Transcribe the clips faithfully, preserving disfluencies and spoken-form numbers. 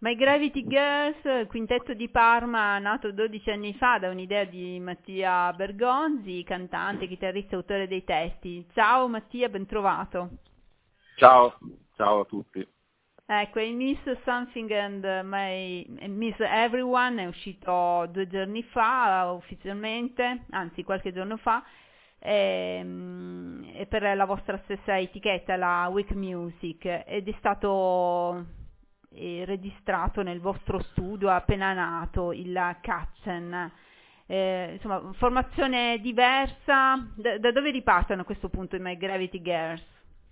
My Gravity Girls, quintetto di Parma, nato dodici anni fa da un'idea di Mattia Bergonzi, cantante, chitarrista, autore dei testi. Ciao Mattia, ben trovato. Ciao, ciao a tutti. Ecco, il Miss Something and My Miss Everyone è uscito due giorni fa ufficialmente, anzi qualche giorno fa, e, e per la vostra stessa etichetta, la Week Music, ed è stato eh, registrato nel vostro studio appena nato, il Katzen. Eh, insomma, formazione diversa. Da, da dove ripartono a questo punto i My Gravity Girls?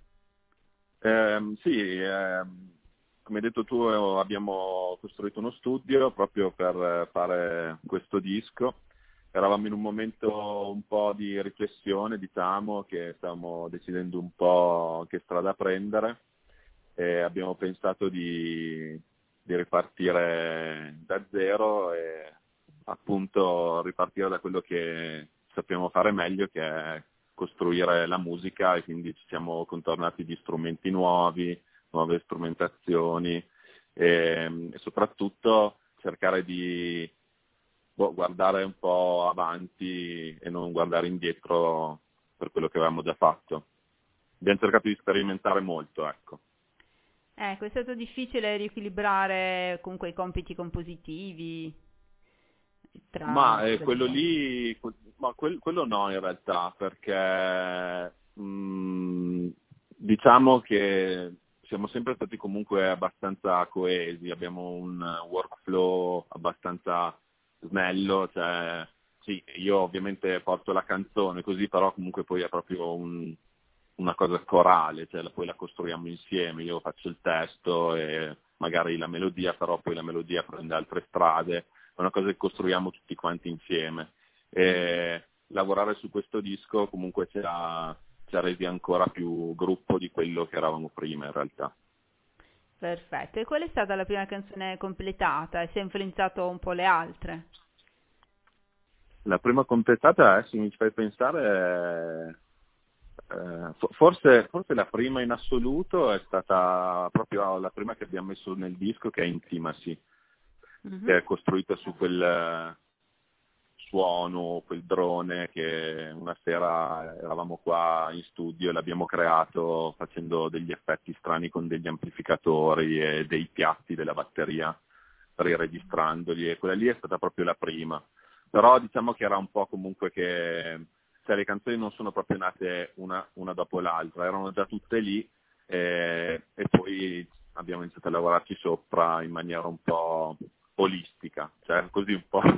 Eh, sì, eh, come hai detto tu, abbiamo costruito uno studio proprio per fare questo disco. Eravamo in un momento un po' di riflessione, diciamo, che stavamo decidendo un po' che strada prendere, e abbiamo pensato di, di ripartire da zero e appunto ripartire da quello che sappiamo fare meglio, che è costruire la musica, e quindi ci siamo contornati di strumenti nuovi, nuove strumentazioni e, e soprattutto cercare di boh, guardare un po' avanti e non guardare indietro per quello che avevamo già fatto. Abbiamo cercato di sperimentare molto, ecco. Ecco, è stato difficile riequilibrare comunque i compiti compositivi tra Ma eh, tra di quello voi. lì, ma quel- quello no in realtà, perché mh, diciamo che siamo sempre stati comunque abbastanza coesi, abbiamo un workflow abbastanza snello, cioè sì, io ovviamente porto la canzone così, però comunque poi è proprio un- una cosa corale, cioè la- poi la costruiamo insieme, io faccio il testo e magari la melodia, però poi la melodia prende altre strade, è una cosa che costruiamo tutti quanti insieme. E lavorare su questo disco comunque ci ha, ci ha resi ancora più gruppo di quello che eravamo prima in realtà. Perfetto. E qual è stata la prima canzone completata? E si è influenzato un po' le altre? La prima completata, eh, se mi ci fai pensare, eh, fo- forse, forse la prima in assoluto è stata proprio la prima che abbiamo messo nel disco, che è Intimacy, Mhm. che è costruita su quel eh, suono, quel drone che una sera eravamo qua in studio e l'abbiamo creato facendo degli effetti strani con degli amplificatori e dei piatti della batteria, riregistrandoli, e quella lì è stata proprio la prima. Però diciamo che era un po' comunque che cioè, le canzoni non sono proprio nate una, una dopo l'altra, erano già tutte lì, e, e poi abbiamo iniziato a lavorarci sopra in maniera un po' olistica, cioè così un po',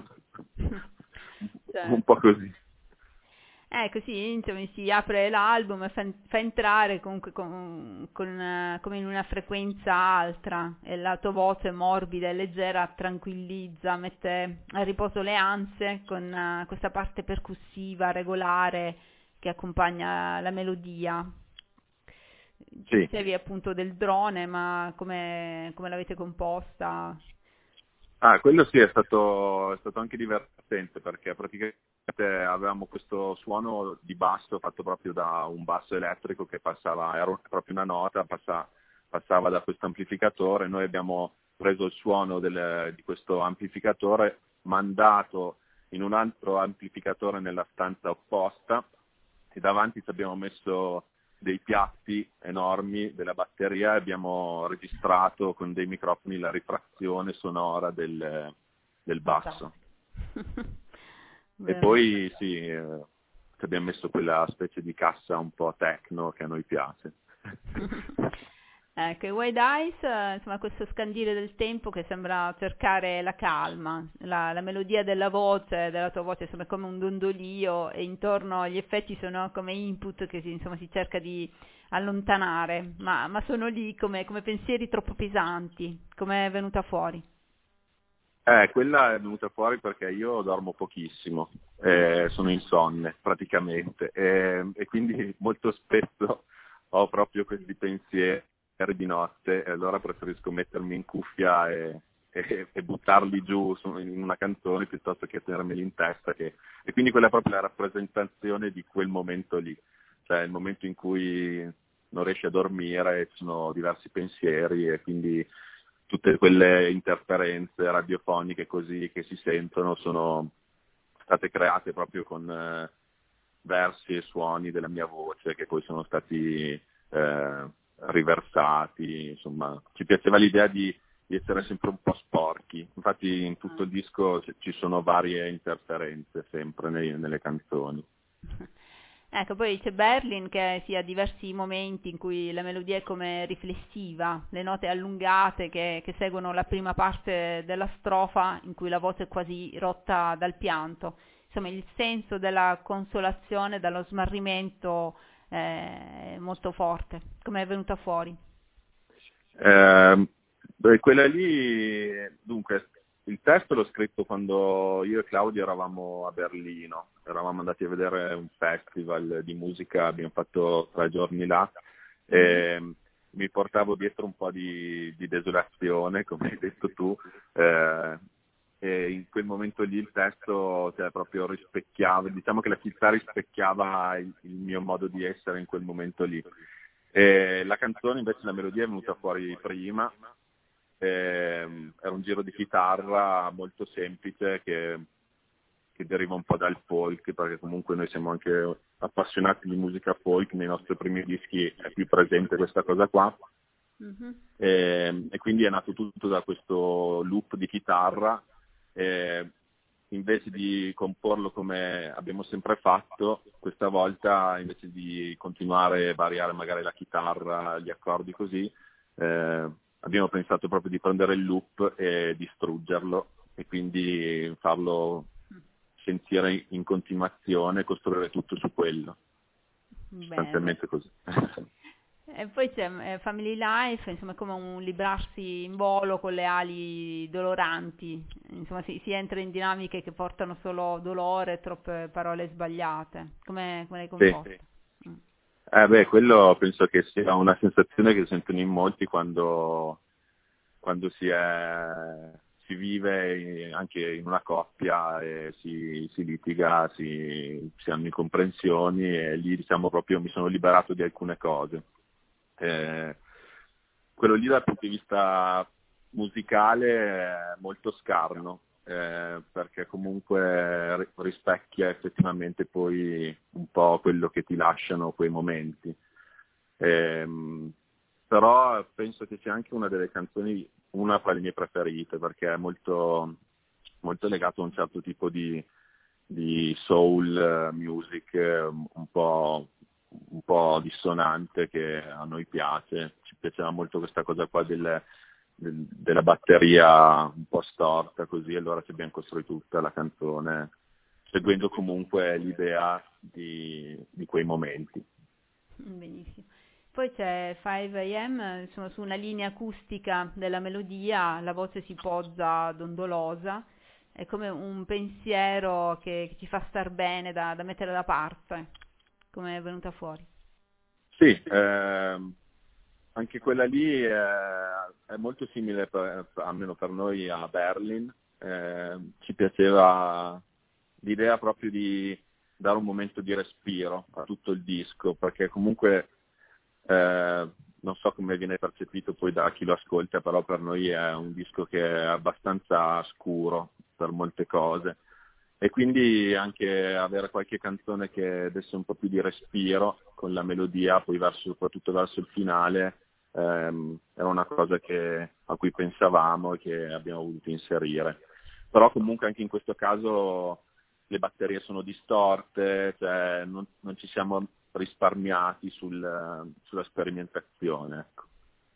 un po' Certo. così. Eh, così insomma, si apre l'album e fa, fa entrare comunque con, con, eh, come in una frequenza altra, e la tua voce morbida e leggera tranquillizza, mette a riposo le ansie con eh, questa parte percussiva regolare che accompagna la melodia. Ci Sì. dicevi appunto del drone, ma come, come l'avete composta? Ah, quello sì, è stato, è stato anche divertente, perché praticamente avevamo questo suono di basso fatto proprio da un basso elettrico che passava, era proprio una nota, passa- passava da questo amplificatore. Noi abbiamo preso il suono del- di questo amplificatore, mandato in un altro amplificatore nella stanza opposta, e davanti ci abbiamo messo dei piatti enormi della batteria e abbiamo registrato con dei microfoni la rifrazione sonora del, del basso. Fantastico. E Veramente. poi sì, eh, ci abbiamo messo quella specie di cassa un po' techno che a noi piace. Ecco, i White Eyes, eh, insomma, questo scandire del tempo che sembra cercare la calma, la, la melodia della voce, della tua voce, insomma, è come un dondolio, e intorno agli effetti sono come input che si, insomma, si cerca di allontanare, ma, ma sono lì come, come pensieri troppo pesanti, come è venuta fuori. Eh, quella è venuta fuori perché io dormo pochissimo, eh, sono insonne praticamente, e, e quindi molto spesso ho proprio questi pensieri di notte, e allora preferisco mettermi in cuffia e, e- e buttarli giù su- in una canzone piuttosto che tenermeli in testa, che- e quindi quella è proprio la rappresentazione di quel momento lì, cioè il momento in cui non riesci a dormire, ci sono diversi pensieri, e quindi tutte quelle interferenze radiofoniche così che si sentono sono state create proprio con eh, versi e suoni della mia voce che poi sono stati eh, riversati, insomma ci piaceva l'idea di, di essere sempre un po' sporchi, infatti in tutto il disco ci sono varie interferenze sempre nei, nelle canzoni. Ecco, poi c'è Berlin che si ha diversi momenti in cui la melodia è come riflessiva, le note allungate che, che seguono la prima parte della strofa in cui la voce è quasi rotta dal pianto. Insomma, il senso della consolazione, dallo smarrimento è molto forte. Come è venuta fuori? Eh, beh, quella lì, dunque, il testo l'ho scritto quando io e Claudio eravamo a Berlino, eravamo andati a vedere un festival di musica, abbiamo fatto tre giorni là e mi portavo dietro un po' di, di desolazione, come hai detto tu, eh, e in quel momento lì il testo cioè, proprio rispecchiava, diciamo che la chitarra rispecchiava il, il mio modo di essere in quel momento lì. E la canzone invece, la melodia è venuta fuori prima. Eh, era un giro di chitarra molto semplice che, che deriva un po' dal folk, perché comunque noi siamo anche appassionati di musica folk, nei nostri primi dischi è più presente questa cosa qua. Mm-hmm. e, e quindi è nato tutto da questo loop di chitarra, e invece di comporlo come abbiamo sempre fatto, questa volta invece di continuare a variare magari la chitarra, gli accordi così, eh, abbiamo pensato proprio di prendere il loop e distruggerlo e quindi farlo sentire in continuazione, costruire tutto su quello. Bene. Sostanzialmente così. E poi c'è Family Life, insomma, come un librarsi in volo con le ali doloranti, insomma si, si entra in dinamiche che portano solo dolore e troppe parole sbagliate. Come, come l'hai composta? Sì, sì. Mm. Eh beh, quello penso che sia una sensazione che sentono in molti quando, quando si, è, si vive anche in una coppia e si, si litiga, si, si hanno incomprensioni e lì diciamo proprio mi sono liberato di alcune cose. Eh, quello lì dal punto di vista musicale è molto scarno, eh, perché comunque rispecchia effettivamente poi un po' quello che ti lasciano quei momenti. Eh, però penso che sia anche una delle canzoni, una fra le mie preferite, perché è molto, molto legato a un certo tipo di, di soul music, un po' un po' dissonante che a noi piace, ci piaceva molto questa cosa qua del, del, della batteria un po' storta così, allora ci abbiamo costruito tutta la canzone seguendo comunque l'idea di, di quei momenti. Benissimo. Poi c'è cinque a m, insomma, su una linea acustica della melodia, la voce si poggia dondolosa, è come un pensiero che, che ci fa star bene da, da mettere da parte. Come è venuta fuori? Sì, ehm, anche quella lì è, è molto simile, per, almeno per noi, a Berlin. Eh, ci piaceva l'idea proprio di dare un momento di respiro a tutto il disco, perché comunque eh, non so come viene percepito poi da chi lo ascolta, però per noi è un disco che è abbastanza scuro per molte cose. E quindi anche avere qualche canzone che desse un po' più di respiro con la melodia, poi verso, soprattutto verso il finale, ehm, era una cosa che, a cui pensavamo e che abbiamo voluto inserire. Però comunque anche in questo caso le batterie sono distorte, cioè non, non ci siamo risparmiati sul, sulla sperimentazione. Ecco.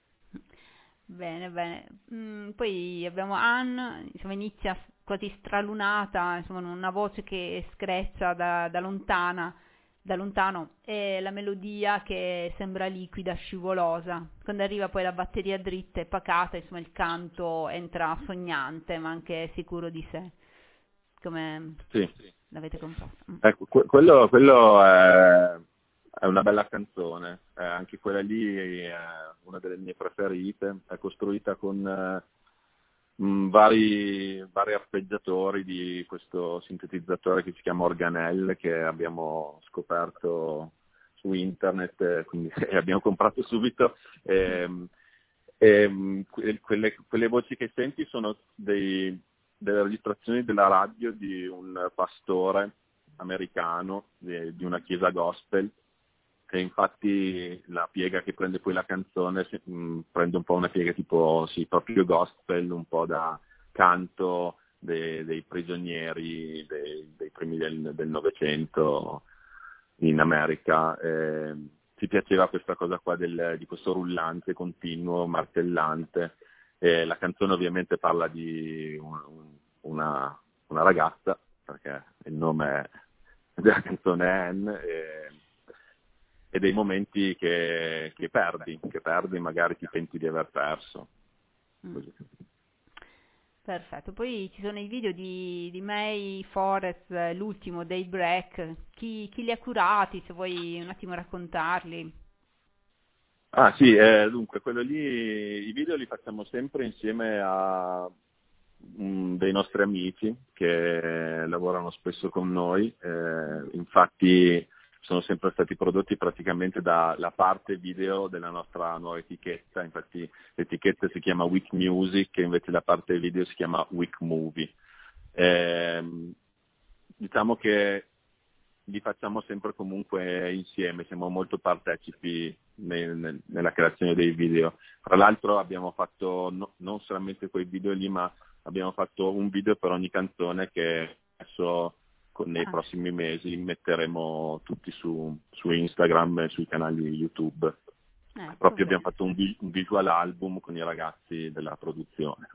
Bene, bene. Mm, poi abbiamo Anne, insomma inizia quasi stralunata, insomma una voce che screccia da, da lontana, da lontano, e la melodia che sembra liquida, scivolosa. Quando arriva poi la batteria dritta e pacata, insomma il canto entra sognante, ma anche sicuro di sé. Come sì. l'avete composto? Mm. Ecco, quello, quello è... È una bella canzone, eh, anche quella lì è una delle mie preferite, è costruita con eh, mh, vari, vari arpeggiatori di questo sintetizzatore che si chiama Organelle, che abbiamo scoperto su internet, quindi abbiamo comprato subito. E, E, mh, que- quelle, quelle voci che senti sono dei, delle registrazioni della radio di un pastore americano di, di una chiesa gospel, e infatti la piega che prende poi la canzone si- mh, prende un po' una piega tipo sì, proprio gospel, un po' da canto dei, dei prigionieri dei, dei primi del del Novecento in America. Eh, ci piaceva questa cosa qua del, di questo rullante continuo, martellante. Eh, la canzone ovviamente parla di un- un- una, una ragazza, perché il nome della canzone è Anne, e, e dei momenti che, che perdi, che perdi, magari ti penti di aver perso. Mm. Così. Perfetto, poi ci sono i video di, di May Forest, eh, l'ultimo Daybreak, chi, chi li ha curati, se vuoi un attimo raccontarli. Ah sì, eh, dunque, quello lì, i video li facciamo sempre insieme a mm, dei nostri amici che lavorano spesso con noi, eh, infatti sono sempre stati prodotti praticamente dalla parte video della nostra nuova etichetta, infatti l'etichetta si chiama Week Music e invece la parte video si chiama Week Movie. Eh, diciamo che li facciamo sempre comunque insieme, siamo molto partecipi nel- nel- nella creazione dei video. Tra l'altro abbiamo fatto no- non solamente quei video lì, ma abbiamo fatto un video per ogni canzone che adesso con- nei Ah, prossimi mesi metteremo tutti su, su Instagram e sui canali YouTube. ecco, Proprio abbiamo bene. fatto un, vi- un visual album con i ragazzi della produzione.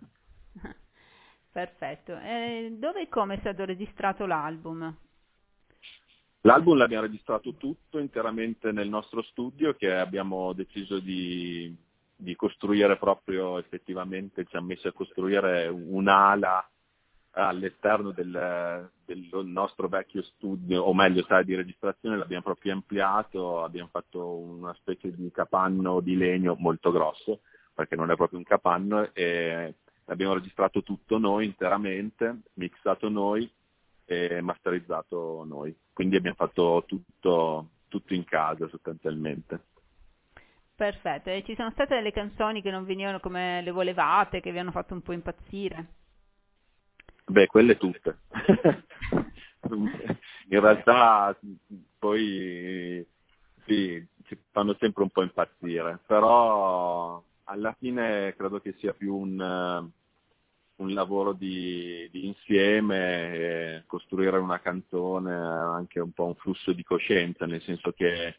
Perfetto. E dove e come è stato registrato l'album? L'album l'abbiamo registrato tutto interamente nel nostro studio, che abbiamo deciso di, di costruire proprio effettivamente, ci ha messo a costruire un'ala all'esterno del, del nostro vecchio studio, o meglio sala di registrazione, l'abbiamo proprio ampliato, abbiamo fatto una specie di capanno di legno molto grosso, perché non è proprio un capanno, e abbiamo registrato tutto noi interamente, mixato noi e masterizzato noi. Quindi abbiamo fatto tutto, tutto in casa sostanzialmente. Perfetto. E ci sono state delle canzoni che non venivano come le volevate, che vi hanno fatto un po' impazzire? Beh, quelle tutte. In realtà poi sì, ci fanno sempre un po' impazzire, però alla fine credo che sia più un, un lavoro di, di insieme, e costruire una canzone è anche un po' un flusso di coscienza, nel senso che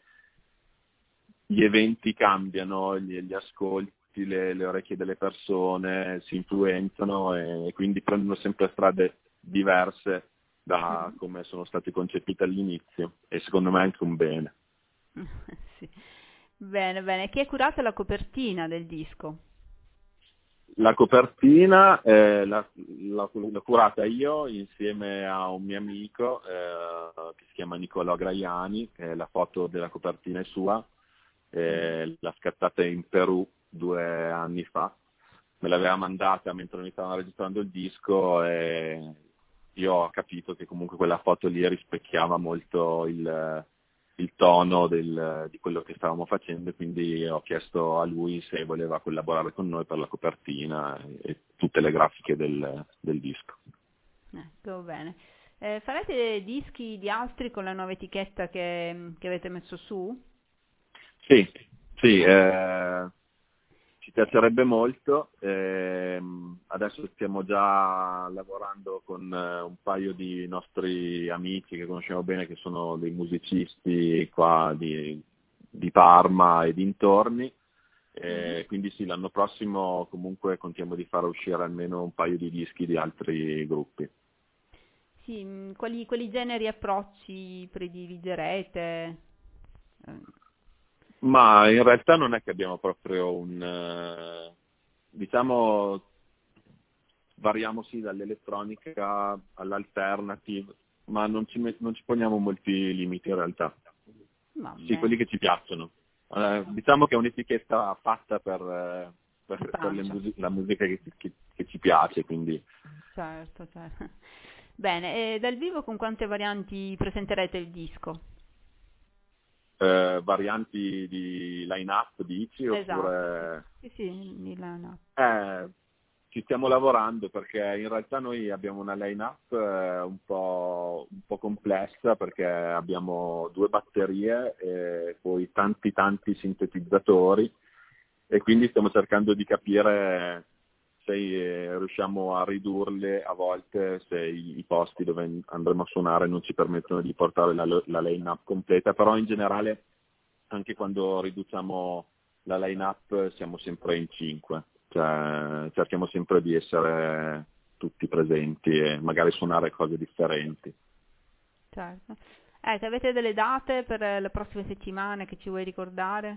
gli eventi cambiano, gli, gli ascolti, le, le orecchie delle persone si influenzano e quindi prendono sempre strade diverse da Mhm. come sono state concepite all'inizio, e secondo me è anche un bene. Sì. Bene, bene. Chi ha curato la copertina del disco? La copertina eh, l'ha, l'ho, l'ho curata io insieme a un mio amico eh, che si chiama Nicolò Graiani, eh, la foto della copertina è sua, eh, l'ha scattata in Perù due anni fa, me l'aveva mandata mentre mi stavano registrando il disco e io ho capito che comunque quella foto lì rispecchiava molto il, il tono del, di quello che stavamo facendo, e quindi ho chiesto a lui se voleva collaborare con noi per la copertina e tutte le grafiche del, del disco. Ecco, bene. Eh, farete dischi di altri con la nuova etichetta che, che avete messo su? Sì, sì, eh, ci piacerebbe molto. ehm, adesso stiamo già lavorando con eh, un paio di nostri amici che conosciamo bene, che sono dei musicisti qua di, di Parma e dintorni. Mhm. Eh, quindi sì, l'anno prossimo comunque contiamo di far uscire almeno un paio di dischi di altri gruppi. Sì, mh, quali, quali generi e approcci prediligerete? Eh, Ma in realtà non è che abbiamo proprio un, eh, diciamo, variamo sì dall'elettronica all'alternative, ma non ci, met- non ci poniamo molti limiti in realtà. Va Sì, quelli bene, che ci piacciono. Eh, diciamo che è un'etichetta fatta per, eh, di per, per le pancia. musi- la musica che, che- che ci piace, quindi Certo, certo. Bene, e dal vivo con quante varianti presenterete il disco? eh, varianti di line-up, dici? Esatto. Oppure... Sì, sì, di line-up. Eh, ci stiamo lavorando perché in realtà noi abbiamo una line-up eh, un po', un po' complessa perché abbiamo due batterie e poi tanti tanti sintetizzatori e quindi stiamo cercando di capire se eh, riusciamo a ridurle a volte se i, i posti dove andremo a suonare non ci permettono di portare la, la line-up completa, però in generale anche quando riduciamo la line-up siamo sempre in cinque. Cioè, cerchiamo sempre di essere tutti presenti e magari suonare cose differenti. Certo. Eh, se avete delle date per le prossime settimane che ci vuoi ricordare?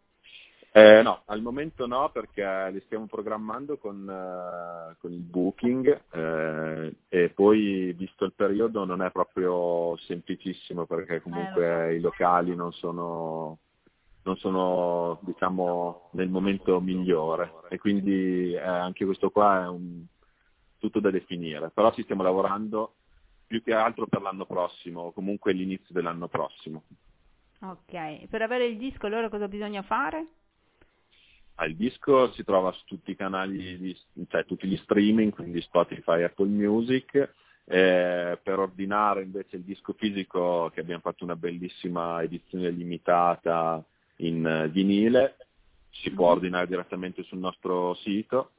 Eh, no, al momento no perché le stiamo programmando con, uh, con il booking eh, e poi visto il periodo non è proprio semplicissimo perché comunque Eh, i locali non sono... non sono diciamo nel momento migliore e quindi eh, anche questo qua è un, tutto da definire, però ci stiamo lavorando più che altro per l'anno prossimo o comunque l'inizio dell'anno prossimo. Ok, per avere il disco allora cosa bisogna fare? Ah, il disco si trova su tutti i canali, di, cioè tutti gli streaming, quindi Spotify, Apple Music. Eh, per ordinare invece il disco fisico che abbiamo fatto una bellissima edizione limitata in uh, vinile, si può Mm-hmm. ordinare direttamente sul nostro sito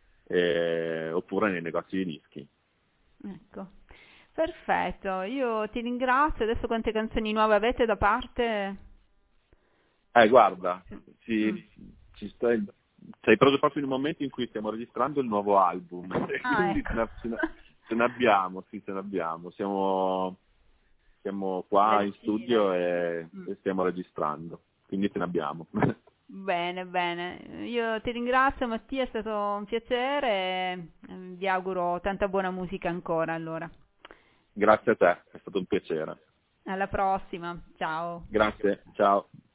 eh, oppure nei negozi di dischi. Ecco, perfetto, io ti ringrazio. Adesso quante canzoni nuove avete da parte? Eh, guarda, ci, Mm. ci stai, ci hai preso proprio in un momento in cui stiamo registrando il nuovo album, Ah, quindi ecco. ce ne, ce ne- ce ne abbiamo, sì, ce ne abbiamo. Siamo, siamo qua in studio e, Mm. e stiamo registrando, quindi ce ne abbiamo. Bene, bene. Io ti ringrazio Mattia, è stato un piacere e eh, vi auguro tanta buona musica ancora allora. Grazie a te, è stato un piacere. Alla prossima, ciao. Grazie, ciao.